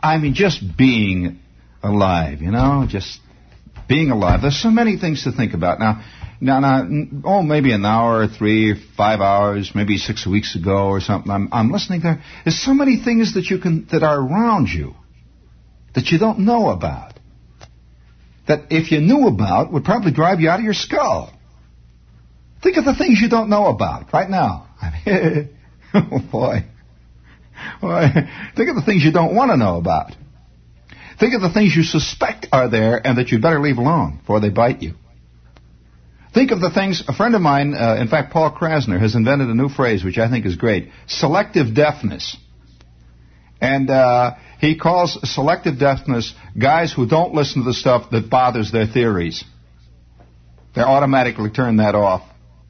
I mean, just being alive, just being alive. There's so many things to think about. Now, maybe an hour, 3 or 5 hours, maybe 6 weeks ago or something, I'm listening there. There's so many things that are around you that you don't know about. That if you knew about, would probably drive you out of your skull. Think of the things you don't know about right now. Oh, boy. Think of the things you don't want to know about. Think of the things you suspect are there and that you'd better leave alone before they bite you. Think of the things, a friend of mine, in fact, Paul Krasner, has invented a new phrase which I think is great. Selective deafness. And he calls selective deafness guys who don't listen to the stuff that bothers their theories. They automatically turn that off.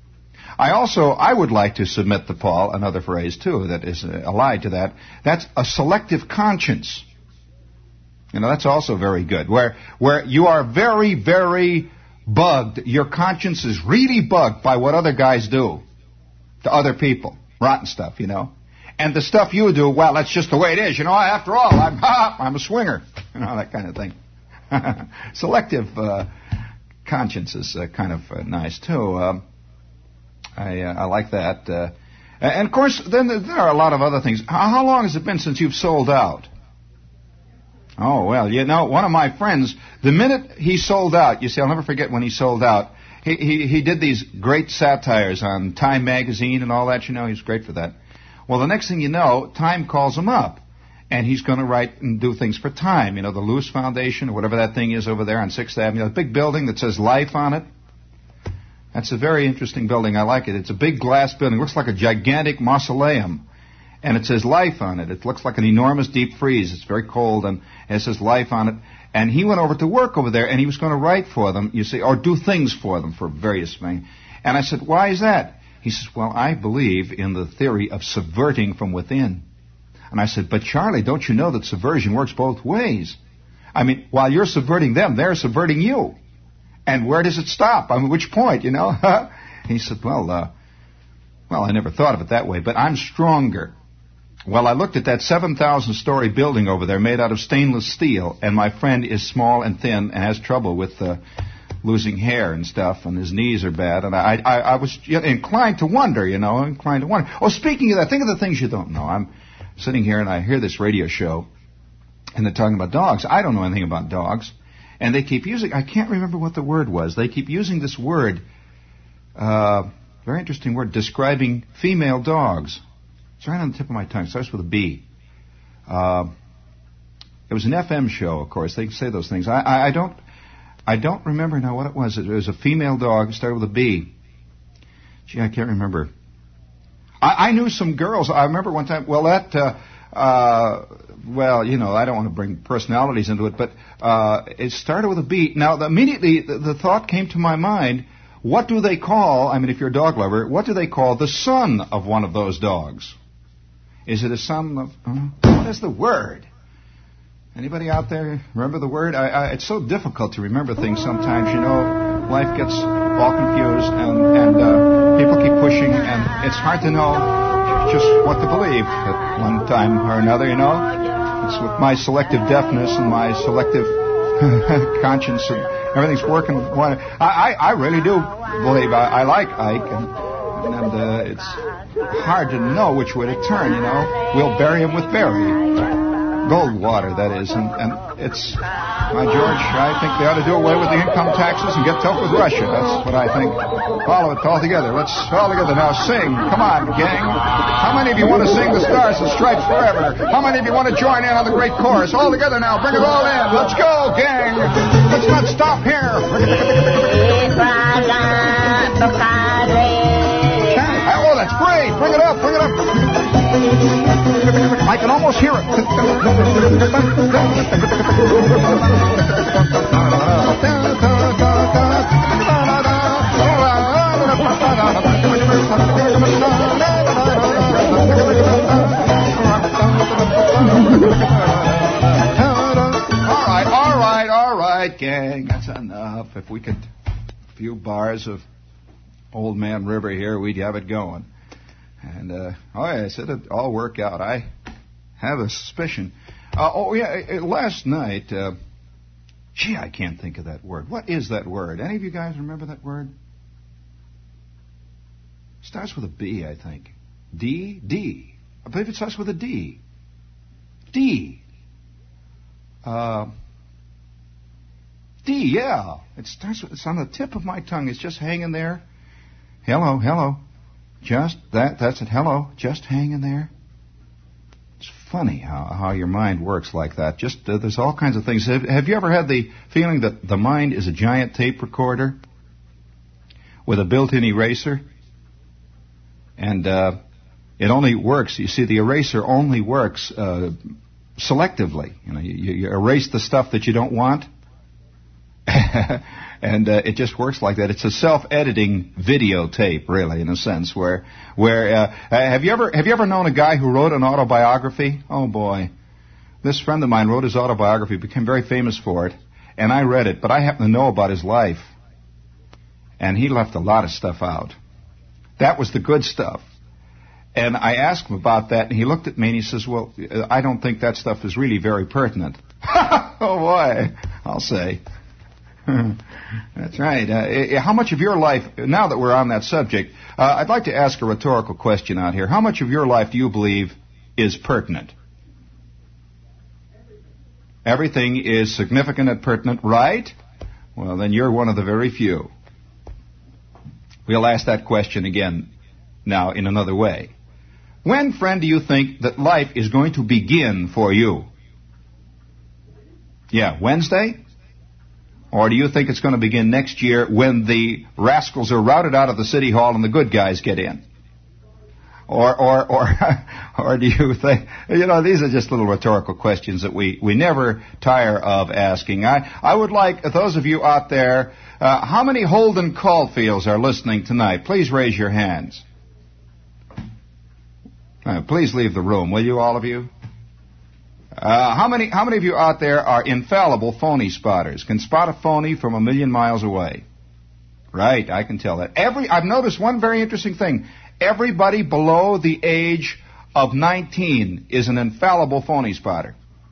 I would like to submit to Paul another phrase, too, that is allied to that. That's a selective conscience. That's also very good. Where you are very, very bugged. Your conscience is really bugged by what other guys do to other people. Rotten stuff, And the stuff you do, well, that's just the way it is. After all, I'm a swinger. That kind of thing. Selective conscience is kind of nice, too. I like that. And, of course, then there are a lot of other things. How long has it been since you've sold out? Oh, well, one of my friends, the minute he sold out, you see, I'll never forget when he sold out, he did these great satires on Time magazine and all that, he was great for that. Well, the next thing you know, Time calls him up, and he's going to write and do things for Time, the Lewis Foundation or whatever that thing is over there on 6th Avenue, a big building that says Life on it. That's a very interesting building. I like it. It's a big glass building. It looks like a gigantic mausoleum. And it says Life on it. It looks like an enormous deep freeze. It's very cold, and it says Life on it. And he went over to work over there, and he was going to write for them, or do things for them for various things. And I said, why is that? He says, well, I believe in the theory of subverting from within. And I said, but Charlie, don't you know that subversion works both ways? I mean, while you're subverting them, they're subverting you. And where does it stop? I mean, which point, He said, well, I never thought of it that way, but I'm stronger. Well, I looked at that 7,000-story building over there made out of stainless steel, and my friend is small and thin and has trouble with losing hair and stuff, and his knees are bad, and I was inclined to wonder, Oh, speaking of that, think of the things you don't know. I'm sitting here, and I hear this radio show, and they're talking about dogs. I don't know anything about dogs, and they keep using, I can't remember what the word was. They keep using this word, very interesting word, describing female dogs. It's right on the tip of my tongue. It starts with a B. It was an FM show, of course. They say those things. I don't remember now what it was. It was a female dog. It started with a B. Gee, I can't remember. I knew some girls. I remember one time. Well, I don't want to bring personalities into it, but it started with a B. Now, immediately the thought came to my mind. What do they call? I mean, if you're a dog lover, what do they call the son of one of those dogs? Is it a son of... what is the word? Anybody out there remember the word? It's so difficult to remember things sometimes. Life gets all confused, and people keep pushing, and it's hard to know just what to believe at one time or another, It's with my selective deafness and my selective conscience, and everything's working. I really do believe I like Ike, and it's hard to know which way to turn, We'll bury him with Barry. Goldwater, that is. And it's, my George, I think they ought to do away with the income taxes and get tough with Russia. That's what I think. Follow it all together. Let's all together now sing. Come on, gang. How many of you want to sing the Stars and Stripes Forever? How many of you want to join in on the great chorus? All together now. Bring it all in. Let's go, gang. Let's not stop here. Oh, that's great. Bring it up. Bring it up. I can almost hear it. All right, gang. That's enough. If we could, a few bars of Old Man River here, we'd have it going. And, I said it'd all work out. I have a suspicion. Last night, I can't think of that word. What is that word? Any of you guys remember that word? Starts with a B, I think. D. I believe it starts with a D. D. D, yeah. It's on the tip of my tongue. It's just hanging there. Hello. Just that's it. Hello. Just hanging there. It's funny how your mind works like that. Just there's all kinds of things. Have you ever had the feeling that the mind is a giant tape recorder with a built-in eraser? And it only works. You see, the eraser only works selectively. You erase the stuff that you don't want. And it just works like that. It's a self-editing videotape, really, in a sense. Where have you ever known a guy who wrote an autobiography? Oh boy, this friend of mine wrote his autobiography, became very famous for it, and I read it. But I happen to know about his life, and he left a lot of stuff out. That was the good stuff. And I asked him about that, and he looked at me and he says, "Well, I don't think that stuff is really very pertinent." Oh boy, I'll say. That's right. How much of your life, now that we're on that subject, I'd like to ask a rhetorical question out here. How much of your life do you believe is pertinent? Everything is significant and pertinent, right? Well, then you're one of the very few. We'll ask that question again now in another way. When, friend, do you think that life is going to begin for you? Yeah, Wednesday? Or do you think it's going to begin next year when the rascals are routed out of the city hall and the good guys get in? Or do you think, these are just little rhetorical questions that we never tire of asking. I would like, those of you out there, how many Holden Caulfields are listening tonight? Please raise your hands. Please leave the room, will you, all of you? How many of you out there are infallible phony spotters? Can spot a phony from a million miles away? Right, I can tell that. I've noticed one very interesting thing. Everybody below the age of 19 is an infallible phony spotter.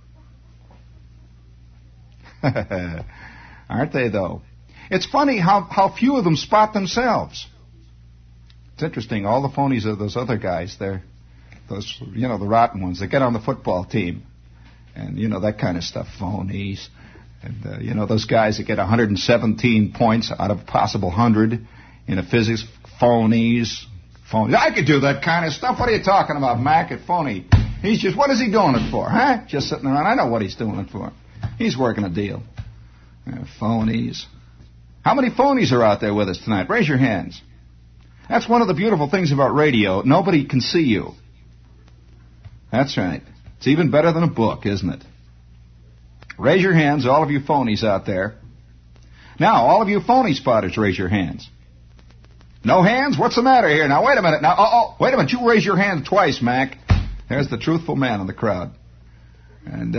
Aren't they, though? It's funny how few of them spot themselves. It's interesting. All the phonies are those other guys. They're those, the rotten ones that get on the football team. And, that kind of stuff, phonies. And, those guys that get 117 points out of a possible 100 in a physics, phonies. I could do that kind of stuff. What are you talking about, Mac? At phony. What is he doing it for, huh? Just sitting around. I know what he's doing it for. He's working a deal. Phonies. How many phonies are out there with us tonight? Raise your hands. That's one of the beautiful things about radio. Nobody can see you. That's right. It's even better than a book, isn't it? Raise your hands, all of you phonies out there. Now, all of you phony spotters, raise your hands. No hands? What's the matter here? Now, wait a minute. Now, wait a minute. You raise your hand twice, Mac. There's the truthful man in the crowd. And,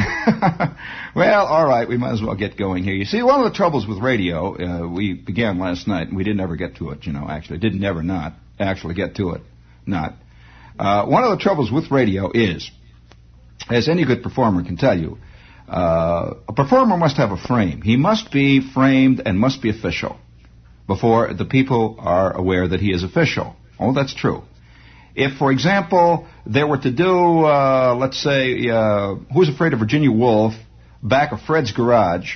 well, all right, we might as well get going here. You see, one of the troubles with radio, we began last night, and we didn't ever get to it, actually. Didn't ever not actually get to it. Not. One of the troubles with radio is, as any good performer can tell you, a performer must have a frame. He must be framed and must be official before the people are aware that he is official. Oh, that's true. If, for example, they were to do, let's say, Who's Afraid of Virginia Woolf back of Fred's garage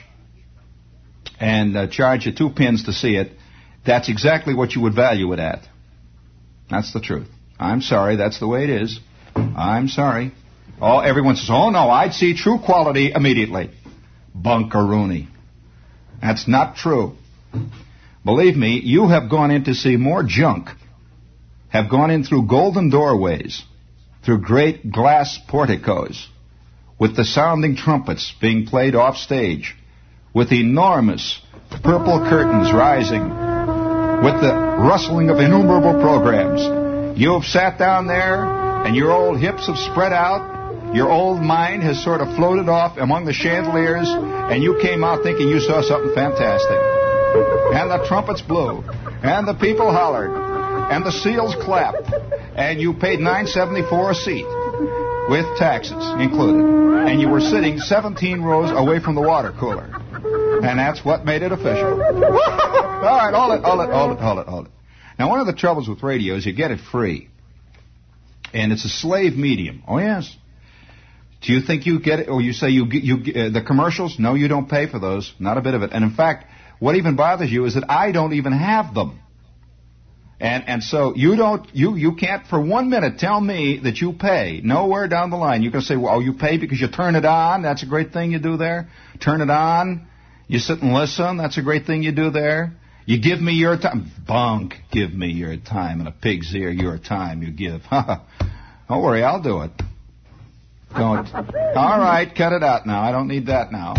and charge you 2 pins to see it, that's exactly what you would value it at. That's the truth. I'm sorry, that's the way it is. I'm sorry. Oh, everyone says, oh no, I'd see true quality immediately. Bunkaroony. That's not true. Believe me, you have gone in to see more junk, have gone in through golden doorways, through great glass porticos, with the sounding trumpets being played off stage, with enormous purple curtains rising, with the rustling of innumerable programs. You have sat down there, and your old hips have spread out, your old mind has sort of floated off among the chandeliers, and you came out thinking you saw something fantastic. And the trumpets blew, and the people hollered, and the seals clapped, and you paid $9.74 a seat. with taxes included. And you were sitting 17 rows away from the water cooler. And that's what made it official. All right, hold it. Now, one of the troubles with radio is you get it free. And it's a slave medium. Oh, yes. Do you think you get it? Or you say the commercials? No, you don't pay for those. Not a bit of it. And in fact, what even bothers you is that I don't even have them. And so you can't for 1 minute tell me that you pay. Nowhere down the line. You can say, well, you pay because you turn it on. That's a great thing you do there. Turn it on. You sit and listen. That's a great thing you do there. You give me your time. Bunk. Give me your time. In a pig's ear, your time you give. Don't worry, I'll do it. Don't. All right, cut it out now. I don't need that now.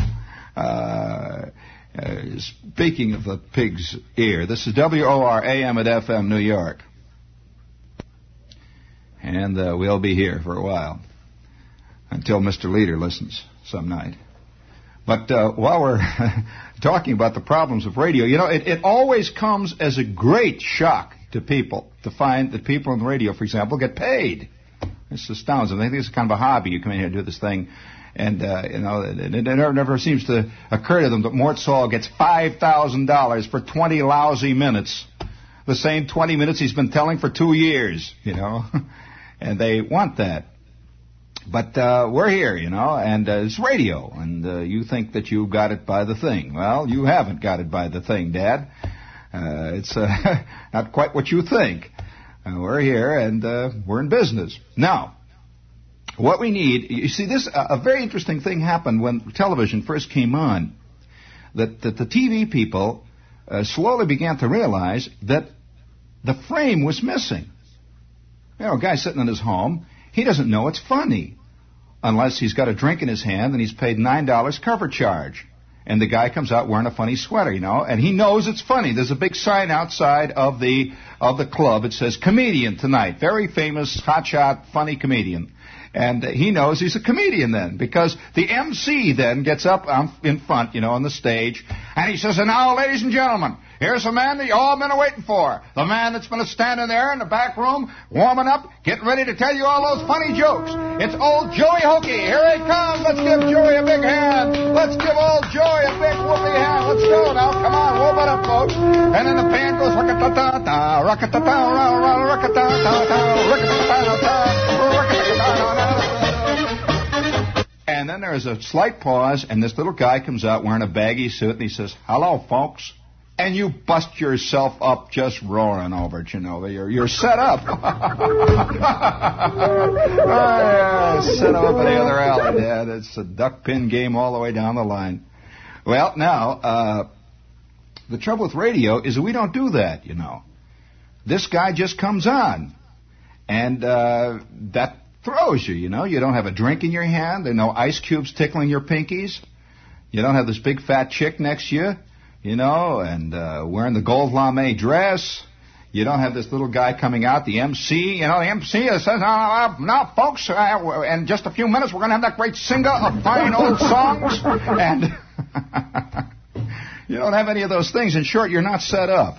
Speaking of the pig's ear, this is WOR AM at FM New York. And we'll be here for a while until Mr. Leader listens some night. But while we're talking about the problems of radio, you know, it always comes as a great shock to people to find that people on the radio, for example, get paid. This astounds them. They think it's kind of a hobby. You come in here and do this thing. And, you know, it never seems to occur to them that Mort Saul gets $5,000 for 20 lousy minutes. The same 20 minutes he's been telling for 2 years, you know. And they want that. But we're here, you know, and it's radio. And you think that you got it by the thing. Well, you haven't got it by the thing, Dad. It's not quite what you think. We're here, and we're in business. Now, what we need, you see, a very interesting thing happened when television first came on, that the TV people slowly began to realize that the frame was missing. You know, a guy sitting in his home, he doesn't know it's funny unless he's got a drink in his hand and he's paid $9 cover charge. And the guy comes out wearing a funny sweater, you know, and he knows it's funny. There's a big sign outside of the club. It says, comedian tonight. Very famous, hotshot, funny comedian. And he knows he's a comedian then, because the MC then gets up in front, you know, on the stage, and he says, and now, ladies and gentlemen, here's the man that you all been waiting for. The man that's been standing there in the back room, warming up, getting ready to tell you all those funny jokes. It's old Joey Hokey. Here he comes. Let's give Joey a big hand. Let's give old Joey a big whooping hand. Let's go now. Come on, whoop it up, folks. And then the band goes, rock-a-ta-ta-ta, rock-a-ta-ta, rock-a-ta-ta-ta, rock-a-ta-ta-ta, rock-a-ta-ta-ta. And then there's a slight pause, and this little guy comes out wearing a baggy suit, and he says, hello, folks. And you bust yourself up just roaring over it, you know. You're set up. Set up in the other alley, Dad. It's a duck pin game all the way down the line. Well, now, the trouble with radio is that we don't do that, you know. This guy just comes on, and that throws you, you know. You don't have a drink in your hand. There are no ice cubes tickling your pinkies. You don't have this big fat chick next to you, you know, and wearing the gold lame dress. You don't have this little guy coming out, the MC. You know, the MC says, now, folks, in just a few minutes, we're going to have that great singer of fine old songs. And you don't have any of those things. In short, you're not set up.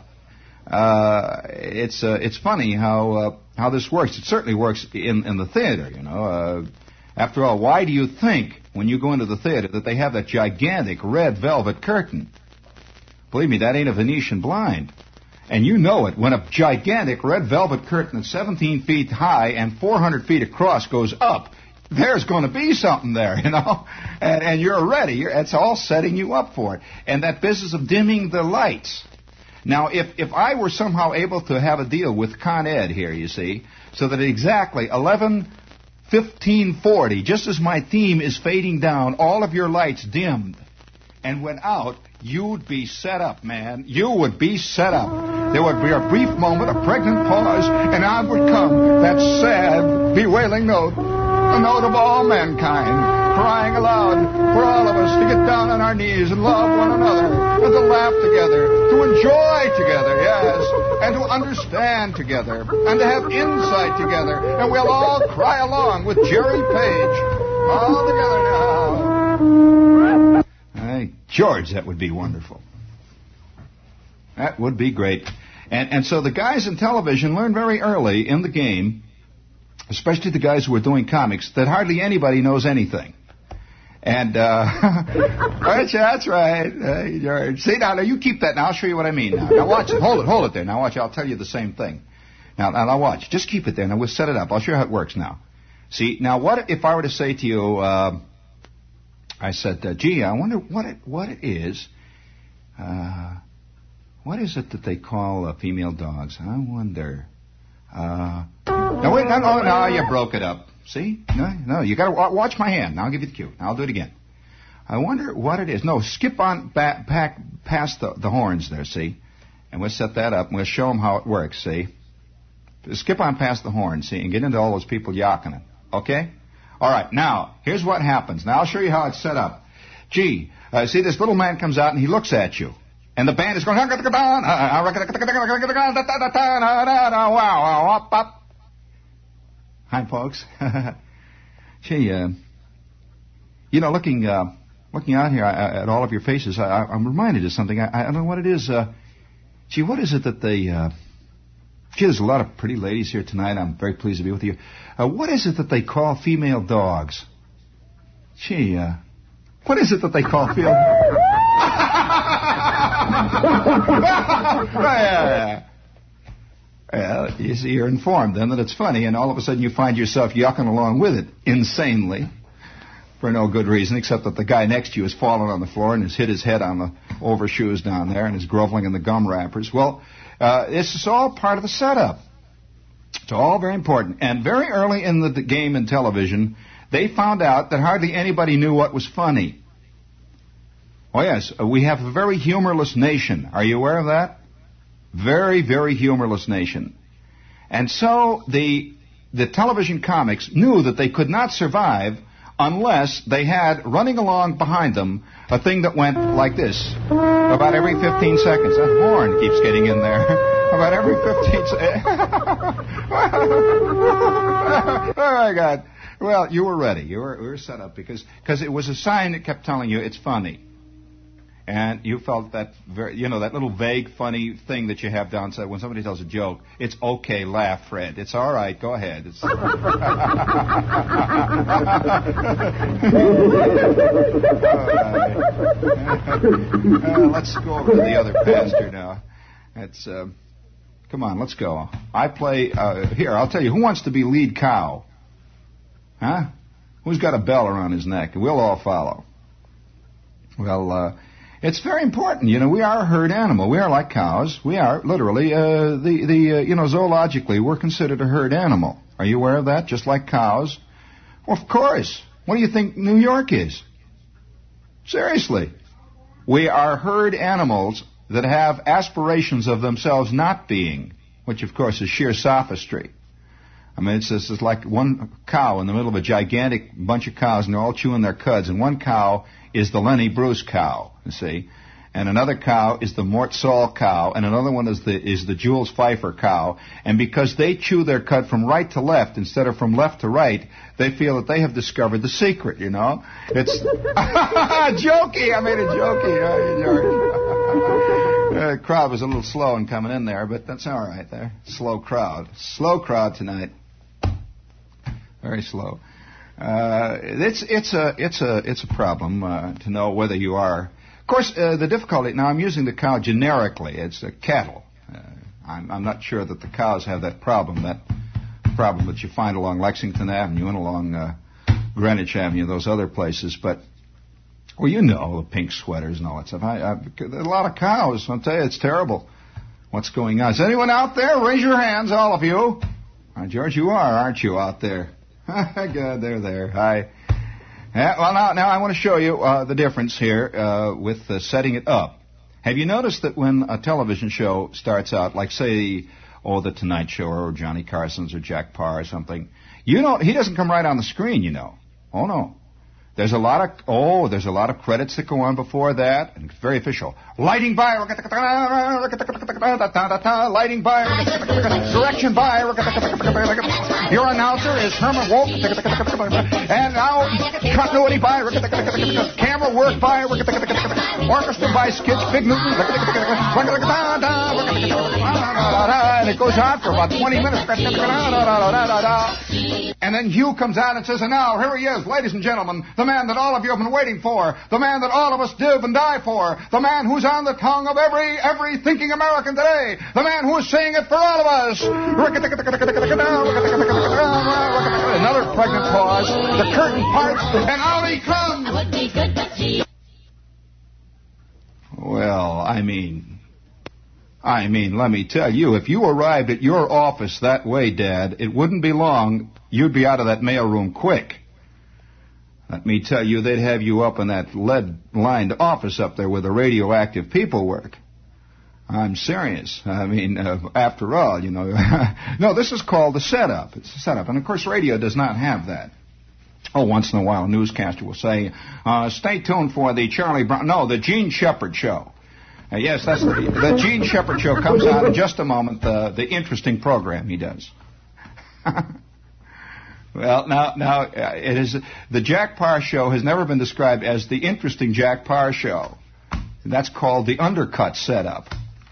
It's funny how this works. It certainly works in the theater, you know. After all, why do you think when you go into the theater that they have that gigantic red velvet curtain? Believe me, that ain't a Venetian blind. And you know it. When a gigantic red velvet curtain that's 17 feet high and 400 feet across goes up, there's going to be something there, you know. And you're ready. It's all setting you up for it. And that business of dimming the lights. Now, if I were somehow able to have a deal with Con Ed here, you see, so that exactly 11:15:40, just as my theme is fading down, all of your lights dimmed and went out, you'd be set up, man. You would be set up. There would be a brief moment, a pregnant pause, and out would come that sad, bewailing note, the note of all mankind, crying aloud for all of us to get down on our knees and love one another, and to laugh together, to enjoy together, yes, and to understand together, and to have insight together, and we'll all cry along with Jerry Page, all together now. Hey, George, that would be wonderful. That would be great. And so the guys in television learn very early in the game especially the guys who are doing comics, that hardly anybody knows anything. And, that's right, George. See, now, you keep that. Now, I'll show you what I mean. Now watch it. Hold it there. Now, watch. I'll tell you the same thing. Now, watch. Just keep it there. Now, we'll set it up. I'll show you how it works now. See, now, what if I were to say to you, I said, gee, I wonder what it is. What is it that they call female dogs? I wonder. No, wait, no, you broke it up. See? No, you got to watch my hand. Now I'll give you the cue. Now I'll do it again. I wonder what it is. No, skip on past the horns there, see? And we'll set that up, and we'll show them how it works, see? Skip on past the horns, see, and get into all those people yawking it. Okay? All right, now, here's what happens. Now I'll show you how it's set up. Gee, see, this little man comes out, and he looks at you. And the band is going... Hi, folks. Gee, looking out here at all of your faces, I'm reminded of something. I don't know what it is. Gee, what is it that they... Gee, there's a lot of pretty ladies here tonight. I'm very pleased to be with you. What is it that they call female dogs? Gee, what is it that they call female... Well, you see, you're informed then that it's funny, and all of a sudden you find yourself yucking along with it insanely for no good reason, except that the guy next to you has fallen on the floor and has hit his head on the overshoes down there and is groveling in the gum wrappers. Well, this is all part of the setup. It's all very important. And very early in the game in television, they found out that hardly anybody knew what was funny. Oh, yes, we have a very humorless nation. Are you aware of that? Very, very humorless nation. And so the television comics knew that they could not survive unless they had running along behind them a thing that went like this about every 15 seconds. That horn keeps getting in there. About every 15 seconds. Oh, my God. Well, you were ready. You were set up because it was a sign that kept telling you it's funny. And you felt that that little vague, funny thing that you have downside when somebody tells a joke. It's okay, laugh, Fred. It's all right. Go ahead. Let's go over to the other pastor now. Come on, let's go. I play here. I'll tell you. Who wants to be lead cow? Huh? Who's got a bell around his neck? We'll all follow. Well. It's very important. We are a herd animal. We are like cows. We are literally, zoologically, we're considered a herd animal. Are you aware of that? Just like cows? Well, of course. What do you think New York is? Seriously. We are herd animals that have aspirations of themselves not being, which, of course, is sheer sophistry. I mean, it's like one cow in the middle of a gigantic bunch of cows, and they're all chewing their cuds, and one cow is the Lenny Bruce cow, you see, and another cow is the Mort Saul cow, and another one is the Jules Pfeiffer cow, and because they chew their cud from right to left instead of from left to right, they feel that they have discovered the secret, It's jokey. I made it jokey. The crowd was a little slow in coming in there, but that's all right there. Slow crowd tonight. Very slow. It's a problem to know whether you are. Of course, the difficulty. Now, I'm using the cow generically. It's cattle. I'm not sure that the cows have that problem that you find along Lexington Avenue and along Greenwich Avenue, those other places. But the pink sweaters and all that stuff. There's a lot of cows. I'll tell you, it's terrible. What's going on? Is anyone out there? Raise your hands, all of you. George, you are, aren't you, out there? Good, they're there. Hi. Well, now I want to show you the difference here with setting it up. Have you noticed that when a television show starts out, like, say, The Tonight Show or Johnny Carson's or Jack Parr or something, he doesn't come right on the screen, Oh, no. There's a lot of credits that go on before that, and it's very official. Lighting by, lighting by, direction by, your announcer is Herman Wolf, and now continuity by, camera work by, orchestra by Skitch, Big Newton, and it goes on for about 20 minutes. And then Hugh comes out and says, and now, here he is, ladies and gentlemen, the man that all of you have been waiting for, the man that all of us live and die for, the man who's on the tongue of every thinking American today, the man who is saying it for all of us. Another pregnant pause, the curtain parts, and out he comes. Well, I mean, let me tell you, if you arrived at your office that way, Dad, it wouldn't be long. You'd be out of that mailroom quick. Let me tell you, they'd have you up in that lead-lined office up there where the radioactive people work. I'm serious. I mean, after all, you know. No, this is called the setup. It's a setup. And, of course, radio does not have that. Oh, once in a while a newscaster will say, stay tuned for the Charlie Brown... No, the Gene Shepard Show. Yes, that's the Gene Shepard Show comes out in just a moment, the interesting program he does. Well, now, it is... The Jack Paar Show has never been described as the interesting Jack Paar Show. That's called the undercut setup.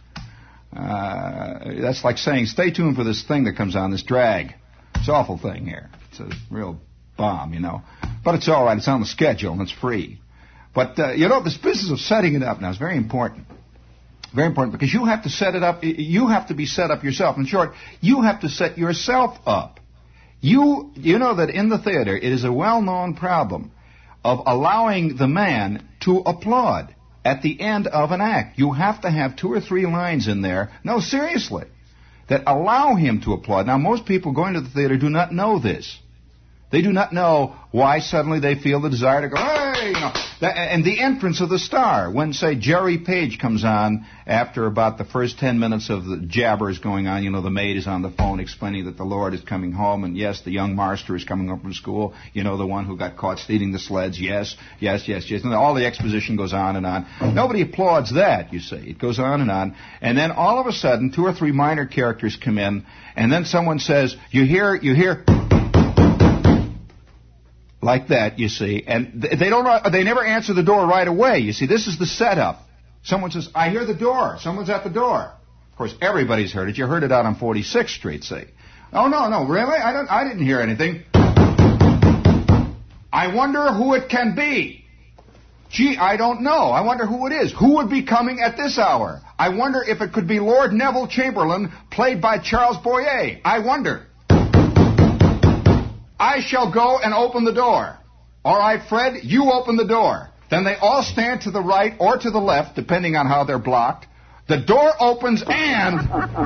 That's like saying, stay tuned for this thing that comes on, this drag. It's an awful thing here. It's a real bomb, you know. But it's all right. It's on the schedule, and it's free. But, you know, this business of setting it up now is very important. Very important, because you have to set it up. You have to be set up yourself. In short, you have to set yourself up. You know that in the theater, it is a well-known problem of allowing the man to applaud at the end of an act. You have to have 2 or 3 lines in there, no, seriously, that allow him to applaud. Now, most people going to the theater do not know this. They do not know why suddenly they feel the desire to go, hey, you know. And the entrance of the star, when, say, Jerry Page comes on after about the first 10 minutes of the jabbers going on, you know, the maid is on the phone explaining that the Lord is coming home, and yes, the young master is coming up from school, you know, the one who got caught stealing the sleds, yes. And all the exposition goes on and on. Nobody applauds that, you see. It goes on. And then all of a sudden, 2 or 3 minor characters come in, and then someone says, you hear, like that, you see, and they never answer the door right away. You see, this is the setup. Someone says, I hear the door. Someone's at the door. Of course, everybody's heard it. You heard it out on 46th Street, see. Oh, no, really? I didn't hear anything. I wonder who it can be. Gee, I don't know. I wonder who it is. Who would be coming at this hour? I wonder if it could be Lord Neville Chamberlain, played by Charles Boyer. I wonder. I shall go and open the door. All right, Fred, you open the door. Then they all stand to the right or to the left, depending on how they're blocked. The door opens and...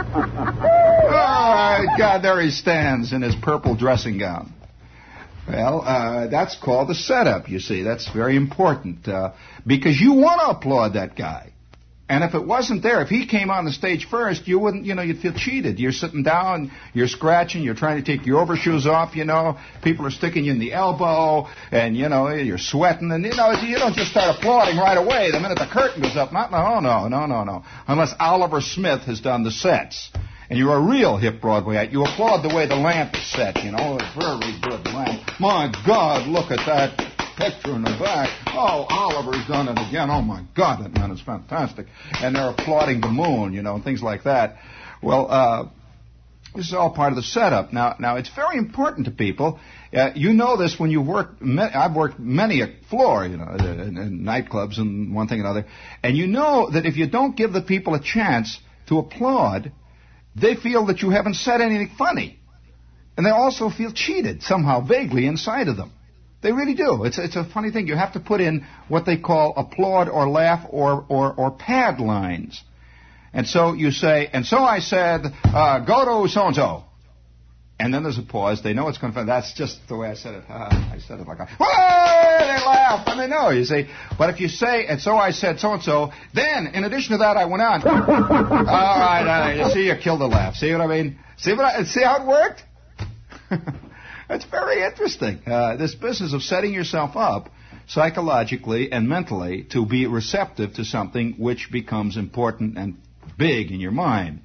oh, God, there he stands in his purple dressing gown. Well, that's called the setup, you see. That's very important, because you want to applaud that guy. And if it wasn't there, if he came on the stage first, you wouldn't, you know, you'd feel cheated. You're sitting down, you're scratching, you're trying to take your overshoes off, you know. People are sticking you in the elbow, and, you know, you're sweating. And, you know, you don't just start applauding right away the minute the curtain goes up. No. Unless Oliver Smith has done the sets. And you're a real hip Broadway act. You applaud the way the lamp is set, you know. A very good lamp. My God, look at that picture in the back. Oh, Oliver's done it again. Oh, my God, that man is fantastic. And they're applauding the moon, you know, and things like that. Well, this is all part of the setup. Now, it's very important to people. You know this when you work. I've worked many a floor, you know, in nightclubs and one thing and another. And you know that if you don't give the people a chance to applaud, they feel that you haven't said anything funny. And they also feel cheated somehow, vaguely, inside of them. They really do. It's a funny thing. You have to put in what they call applaud or laugh or pad lines. And so you say, and so I said, go to so-and-so. And then there's a pause. They know it's going to... That's just the way I said it. I said it like... Hey! They laugh, and they know, you see. But if you say, and so I said so-and-so, then, in addition to that, I went on. All right, you see, you killed the laugh. See what I mean? See how it worked? It's very interesting. This business of setting yourself up psychologically and mentally to be receptive to something which becomes important and big in your mind.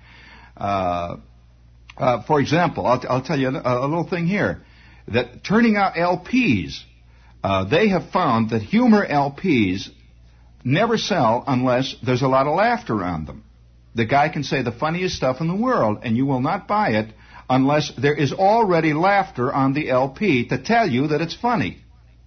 For example, I'll tell you a little thing here. That turning out LPs, they have found that humor LPs never sell unless there's a lot of laughter on them. The guy can say the funniest stuff in the world, and you will not buy it unless there is already laughter on the LP to tell you that it's funny.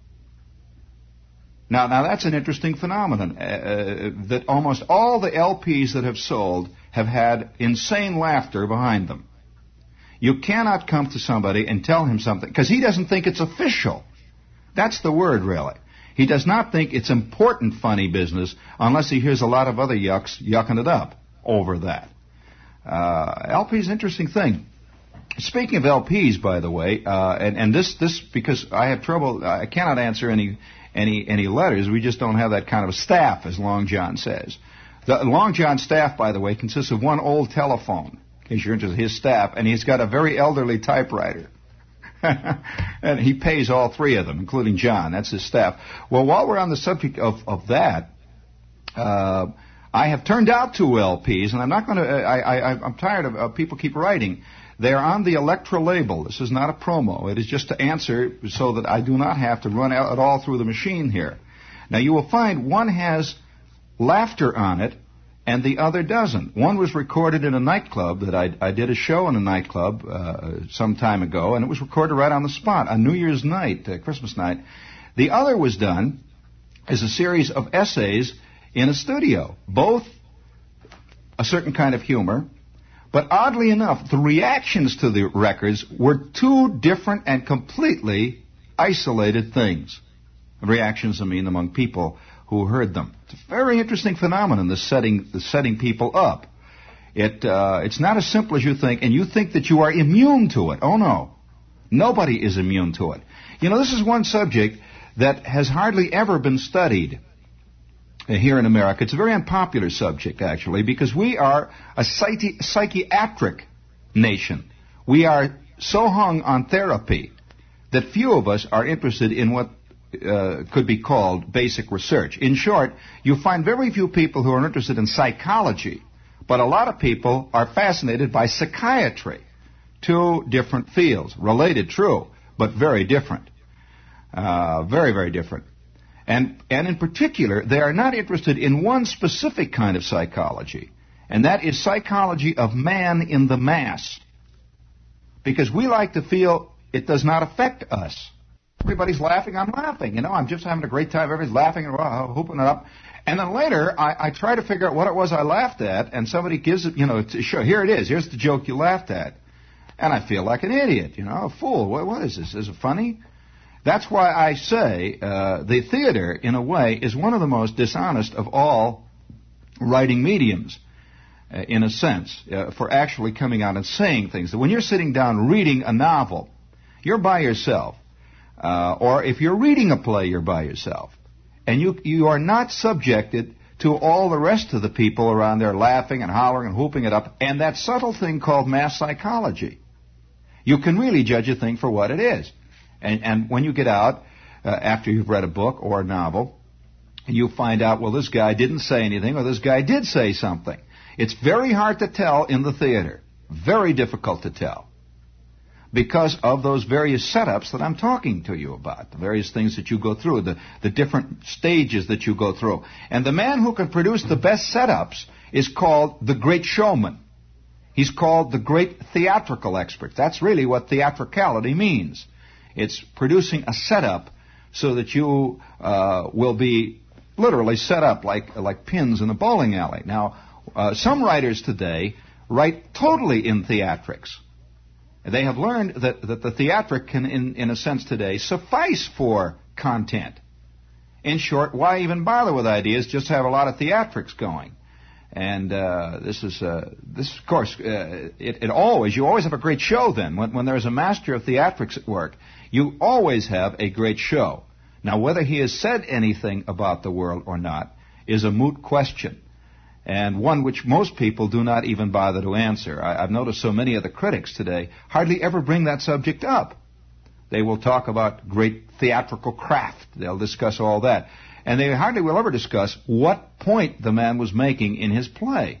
Now that's an interesting phenomenon, that almost all the LPs that have sold have had insane laughter behind them. You cannot come to somebody and tell him something, because he doesn't think it's official. That's the word, really. He does not think it's important funny business unless he hears a lot of other yucks yucking it up over that. LP is an interesting thing. Speaking of LPs, by the way, and this because I have trouble, I cannot answer any letters. We just don't have that kind of staff, as Long John says. The Long John staff, by the way, consists of one old telephone, in case you're interested, his staff, and he's got a very elderly typewriter. And he pays all three of them, including John. That's his staff. Well, while we're on the subject of that, I have turned out 2 LPs, and I'm not going to. I'm tired of people keep writing. They are on the Electra label. This is not a promo. It is just to answer so that I do not have to run out at all through the machine here. Now, you will find one has laughter on it, and the other doesn't. One was recorded in a nightclub that I did a show in a nightclub some time ago, and it was recorded right on the spot on New Year's night, Christmas night. The other was done as a series of essays in a studio, both a certain kind of humor, but oddly enough, the reactions to the records were 2 different and completely isolated things. Reactions, I mean, among people who heard them. It's a very interesting phenomenon, the setting people up. It's not as simple as you think, and you think that you are immune to it. Oh, no. Nobody is immune to it. You know, this is one subject that has hardly ever been studied here in America. It's a very unpopular subject, actually, because we are a psychiatric nation. We are so hung on therapy that few of us are interested in what could be called basic research. In short, you find very few people who are interested in psychology, but a lot of people are fascinated by psychiatry. 2 different fields, related, true, but very different. Very, very different. And in particular, they are not interested in one specific kind of psychology, and that is psychology of man in the mass. Because we like to feel it does not affect us. Everybody's laughing, I'm laughing. You know, I'm just having a great time. Everybody's laughing and whooping it up. And then later, I try to figure out what it was I laughed at, and somebody gives it, to show, here it is, here's the joke you laughed at. And I feel like an idiot, a fool. What is this? Is it funny? That's why I say the theater, in a way, is one of the most dishonest of all writing mediums, in a sense, for actually coming out and saying things. When you're sitting down reading a novel, you're by yourself. Or if you're reading a play, you're by yourself. And you are not subjected to all the rest of the people around there laughing and hollering and whooping it up, and that subtle thing called mass psychology. You can really judge a thing for what it is. And when you get out, after you've read a book or a novel, you find out, well, this guy didn't say anything, or this guy did say something. It's very hard to tell in the theater. Very difficult to tell. Because of those various setups that I'm talking to you about, the various things that you go through, the different stages that you go through. And the man who can produce the best setups is called the great showman. He's called the great theatrical expert. That's really what theatricality means. It's producing a setup so that you will be literally set up like pins in a bowling alley. Now, some writers today write totally in theatrics. They have learned that the theatric can, in a sense today, suffice for content. In short, why even bother with ideas? Just have a lot of theatrics going. And this of course, you always have a great show then. When there's a master of theatrics at work, you always have a great show. Now, whether he has said anything about the world or not is a moot question, and one which most people do not even bother to answer. I've noticed so many of the critics today hardly ever bring that subject up. They will talk about great theatrical craft. They'll discuss all that. And they hardly will ever discuss what point the man was making in his play.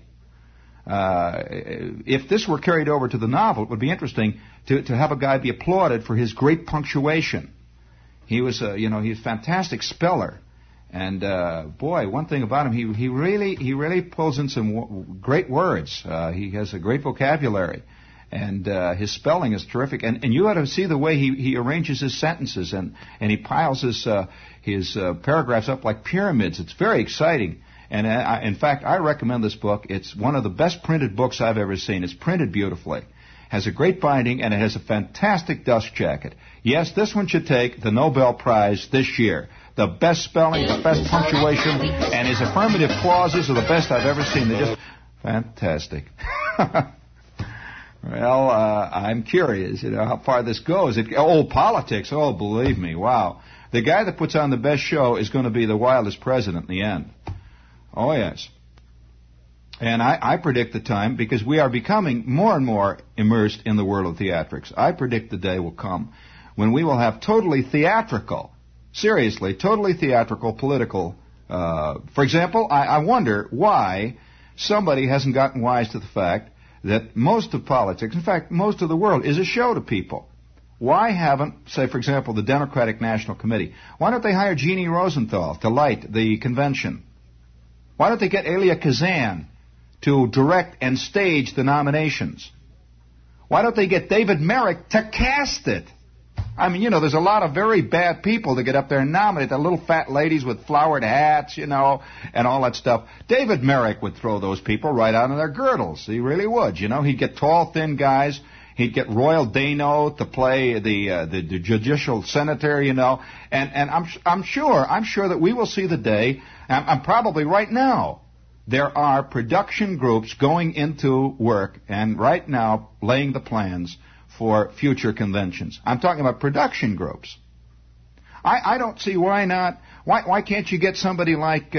If this were carried over to the novel, it would be interesting to have a guy be applauded for his great punctuation. He was he's a fantastic speller. And boy, one thing about him, he really pulls in some great words. He has a great vocabulary, and his spelling is terrific. And you ought to see the way he arranges his sentences, and he piles his paragraphs up like pyramids. It's very exciting. And in fact, I recommend this book. It's one of the best printed books I've ever seen. It's printed beautifully, has a great binding, and it has a fantastic dust jacket. Yes, this one should take the Nobel Prize this year. The best spelling, the best punctuation, and his affirmative clauses are the best I've ever seen. They're just fantastic. Well, I'm curious, how far this goes. Politics. Oh, believe me, wow. The guy that puts on the best show is going to be the wildest president in the end. Oh, yes. And I predict the time, because we are becoming more and more immersed in the world of theatrics. I predict the day will come when we will have totally theatrical, seriously, totally theatrical political. For example, I wonder why somebody hasn't gotten wise to the fact that most of politics, in fact, most of the world, is a show to people. Why haven't, say, for example, the Democratic National Committee, why don't they hire Jeannie Rosenthal to light the convention? Why don't they get Elia Kazan to direct and stage the nominations? Why don't they get David Merrick to cast it? I mean, there's a lot of very bad people to get up there and nominate. The little fat ladies with flowered hats, and all that stuff. David Merrick would throw those people right out of their girdles. He really would. He'd get tall, thin guys. He'd get Royal Dano to play the judicial senator, and I'm sure that we will see the day. I'm probably right now. There are production groups going into work and right now laying the plans for future conventions. I'm talking about production groups. I don't see why not. Why can't you get somebody like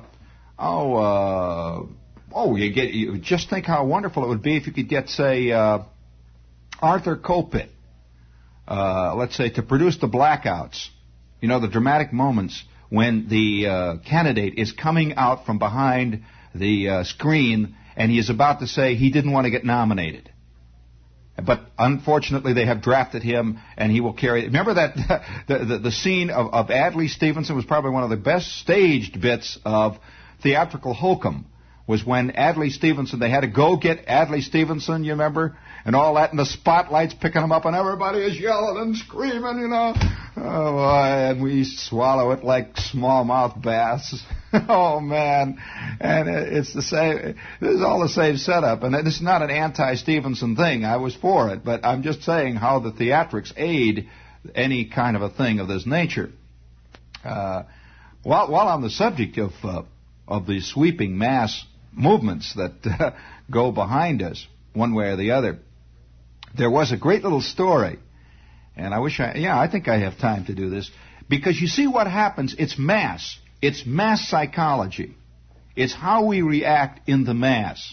you just think how wonderful it would be if you could get, say, Arthur Kopit, let's say, to produce the blackouts, the dramatic moments when the candidate is coming out from behind the screen and he is about to say he didn't want to get nominated. But unfortunately, they have drafted him, and he will carry. Remember that the scene of Adlai Stevenson was probably one of the best staged bits of theatrical hokum. Was when Adlai Stevenson, they had to go get Adlai Stevenson, you remember? And all that, and the spotlights picking him up, and everybody is yelling and screaming, Oh, boy, and we swallow it like smallmouth bass. Oh, man. And it's the same, this is all the same setup. And it's not an anti-Stevenson thing. I was for it. But I'm just saying how the theatrics aid any kind of a thing of this nature. While on the subject of the sweeping mass movements that go behind us, one way or the other, there was a great little story, and I think I have time to do this, because you see what happens, it's mass psychology, it's how we react in the mass,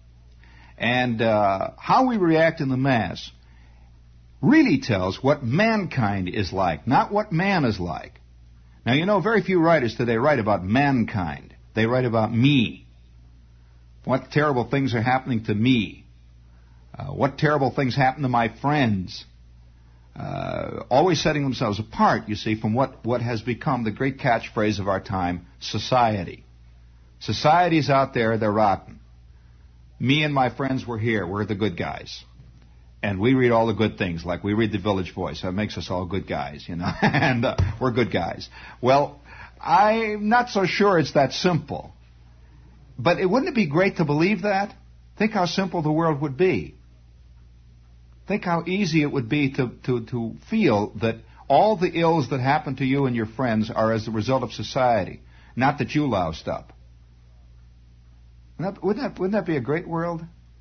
and how we react in the mass really tells what mankind is like, not what man is like. Now, very few writers today write about mankind. They write about me. What terrible things are happening to me? What terrible things happen to my friends? Always setting themselves apart, you see, from what has become the great catchphrase of our time, society. Society's out there, they're rotten. Me and my friends were here, we're the good guys. And we read all the good things, like we read the Village Voice. That makes us all good guys, and we're good guys. Well, I'm not so sure it's that simple. But wouldn't it be great to believe that? Think how simple the world would be. Think how easy it would be to feel that all the ills that happen to you and your friends are as a result of society, not that you loused up. Wouldn't that be a great world?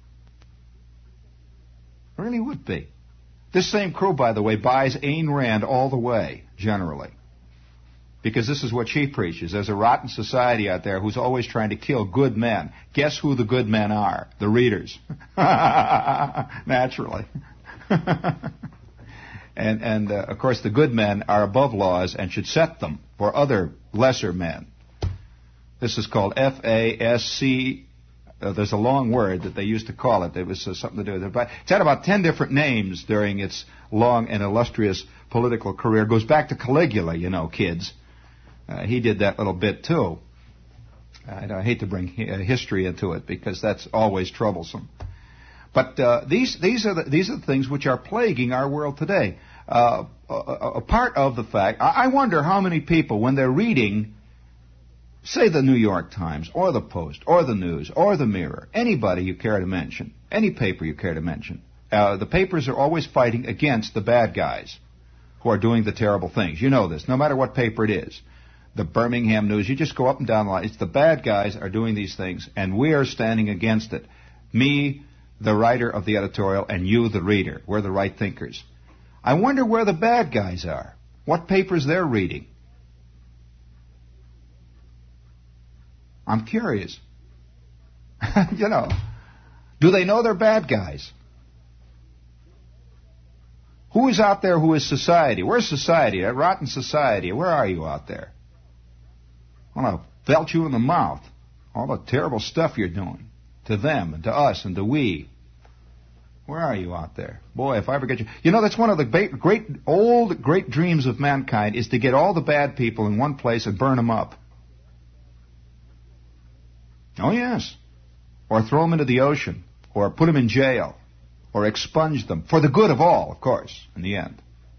It really would be. This same crew, by the way, buys Ayn Rand all the way, generally. Because this is what she preaches. There's a rotten society out there who's always trying to kill good men. Guess who the good men are? The readers. Naturally. and of course, the good men are above laws and should set them for other lesser men. This is called FASC. There's a long word that they used to call it. It was something to do with it. But it's had about 10 different names during its long and illustrious political career. It goes back to Caligula, kids. he did that little bit too. I hate to bring history into it because that's always troublesome. But these are the things which are plaguing our world today. A part of the fact, I wonder how many people, when they're reading, say the New York Times, or the Post, or the News, or the Mirror, anybody you care to mention, any paper you care to mention, the papers are always fighting against the bad guys who are doing the terrible things. You know this, no matter what paper it is. The Birmingham News, you just go up and down the line. It's the bad guys are doing these things, and we are standing against it. Me, the writer of the editorial, and you, the reader. We're the right thinkers. I wonder where the bad guys are, what papers they're reading. I'm curious. You know, do they know they're bad guys? Who is out there who is society? Where's society? That rotten society. Where are you out there? I want to belt you in the mouth. All the terrible stuff you're doing to them and to us and to we. Where are you out there? Boy, if I ever get you... You know, that's one of the great dreams of mankind is to get all the bad people in one place and burn them up. Oh, yes. Or throw them into the ocean. Or put them in jail. Or expunge them. For the good of all, of course, in the end.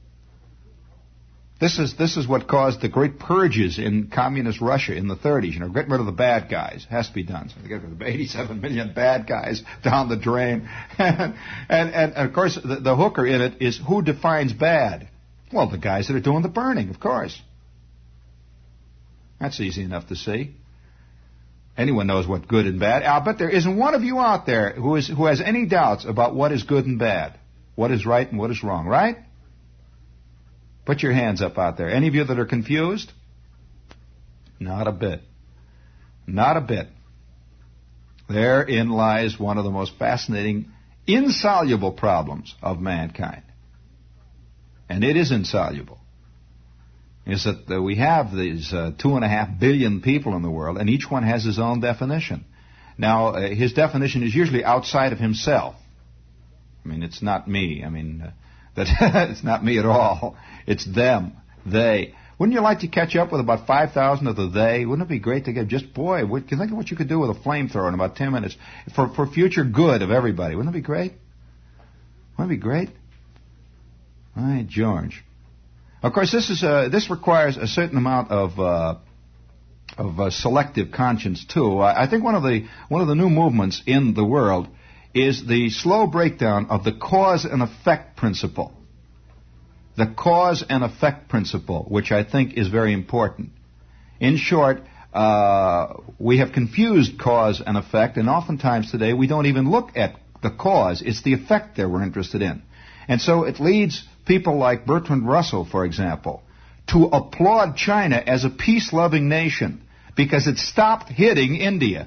This is what caused the great purges in communist Russia in the 30s. You know, getting rid of the bad guys. Has to be done. So they get rid of 87 million bad guys down the drain. and of course, the hooker in it is who defines bad? Well, the guys that are doing the burning, of course. That's easy enough to see. Anyone knows what good and bad. I'll bet there isn't one of you out there who has any doubts about what is good and bad, what is right and what is wrong, right? Put your hands up out there. Any of you that are confused? Not a bit. Not a bit. Therein lies one of the most fascinating, insoluble problems of mankind. And it is insoluble. Is that we have these 2.5 billion people in the world, and each one has his own definition. Now, his definition is usually outside of himself. I mean, it's not me. I mean, it's not me at all. It's them, they. Wouldn't you like to catch up with about 5,000 of the they? Wouldn't it be great to get just, boy, can you think of what you could do with a flamethrower in about 10 minutes for future good of everybody? Wouldn't it be great? Wouldn't it be great? All right, George. Of course, this requires a certain amount of selective conscience too. I think one of the new movements in the world is the slow breakdown of the cause and effect principle. The cause and effect principle, which I think is very important. In short, we have confused cause and effect, and oftentimes today we don't even look at the cause. It's the effect that we're interested in. And so it leads people like Bertrand Russell, for example, to applaud China as a peace-loving nation because it stopped hitting India.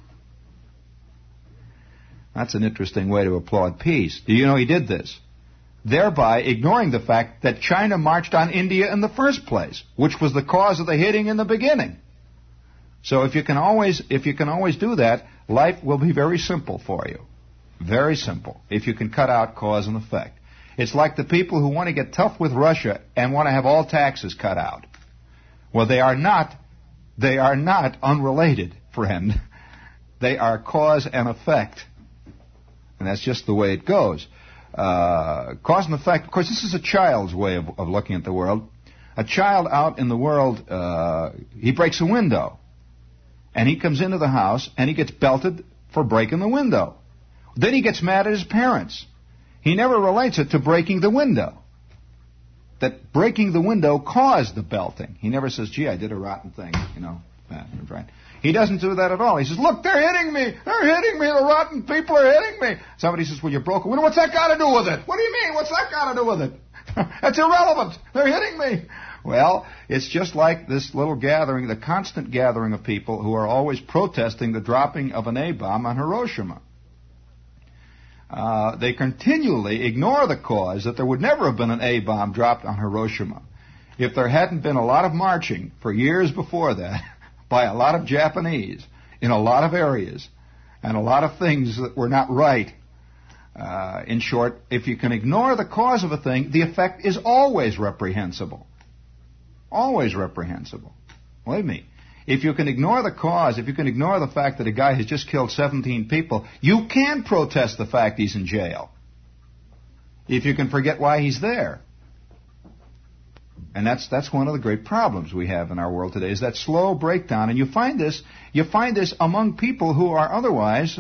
That's an interesting way to applaud peace. Do you know he did this? Thereby ignoring the fact that China marched on India in the first place, which was the cause of the hitting in the beginning. So if you can always do that, life will be very simple for you. Very simple. If you can cut out cause and effect. It's like the people who want to get tough with Russia and want to have all taxes cut out. Well, they are not unrelated, friend. They are cause and effect. And that's just the way it goes. Cause and effect, of course, this is a child's way of looking at the world. A child out in the world, he breaks a window. And he comes into the house and he gets belted for breaking the window. Then he gets mad at his parents. He never relates it to breaking the window. That breaking the window caused the belting. He never says, gee, I did a rotten thing, you know. Right. He doesn't do that at all. He says, look, they're hitting me. They're hitting me. The rotten people are hitting me. Somebody says, well, you broke a window. What's that got to do with it? What do you mean? What's that got to do with it? That's irrelevant. They're hitting me. Well, it's just like this little gathering, the constant gathering of people who are always protesting the dropping of an A-bomb on Hiroshima. They continually ignore the cause that there would never have been an A-bomb dropped on Hiroshima if there hadn't been a lot of marching for years before that by a lot of Japanese in a lot of areas and a lot of things that were not right. In short, if you can ignore the cause of a thing, the effect is always reprehensible. Always reprehensible. Believe me. If you can ignore the cause, if you can ignore the fact that a guy has just killed 17 people, you can protest the fact he's in jail. If you can forget why he's there. And that's one of the great problems we have in our world today, is that slow breakdown. And you find this among people who are otherwise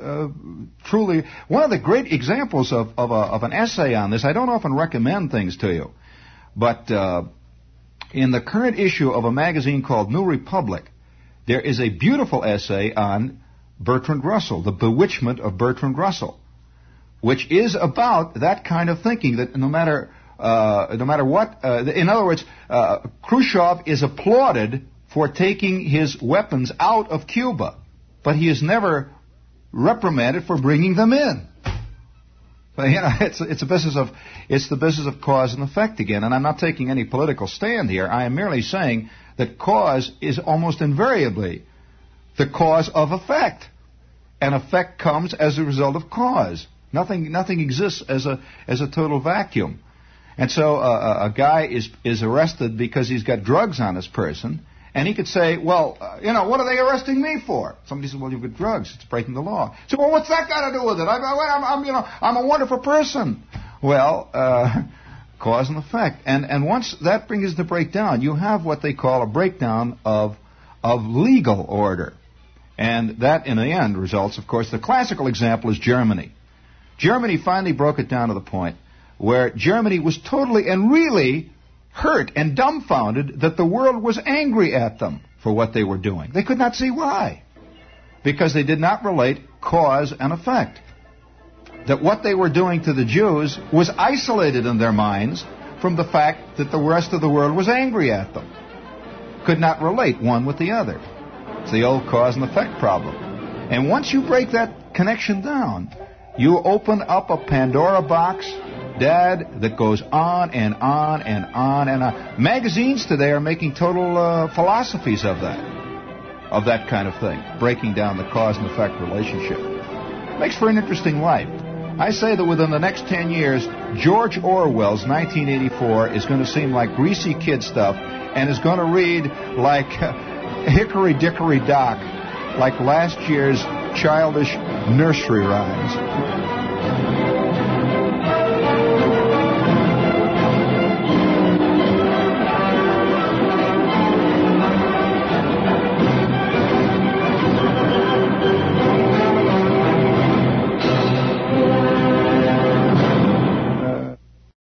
truly. One of the great examples of an essay on this, I don't often recommend things to you, but in the current issue of a magazine called New Republic, there is a beautiful essay on Bertrand Russell, the bewitchment of Bertrand Russell, which is about that kind of thinking, that no matter what, in other words, Khrushchev is applauded for taking his weapons out of Cuba, but he is never reprimanded for bringing them in. But, it's the business of cause and effect again, and I'm not taking any political stand here. I am merely saying that cause is almost invariably the cause of effect, and effect comes as a result of cause. Nothing exists as a total vacuum. And so a guy is arrested because he's got drugs on his person, and he could say, well, what are they arresting me for? Somebody says, well, you've got drugs. It's breaking the law. So, well, what's that got to do with it? I'm a wonderful person. Well, cause and effect. And once that brings the breakdown, you have what they call a breakdown of legal order. And that, in the end, results, of course, the classical example is Germany. Germany finally broke it down to the point where Germany was totally and really hurt and dumbfounded that the world was angry at them for what they were doing. They could not see why. Because they did not relate cause and effect. That what they were doing to the Jews was isolated in their minds from the fact that the rest of the world was angry at them. Could not relate one with the other. It's the old cause and effect problem. And once you break that connection down, you open up a Pandora box, Dad, that goes on and on and on and on. Magazines today are making total philosophies of that kind of thing, breaking down the cause and effect relationship. Makes for an interesting life. I say that within the next 10 years, George Orwell's 1984 is going to seem like greasy kid stuff and is going to read like Hickory Dickory Dock, like last year's childish nursery rhymes.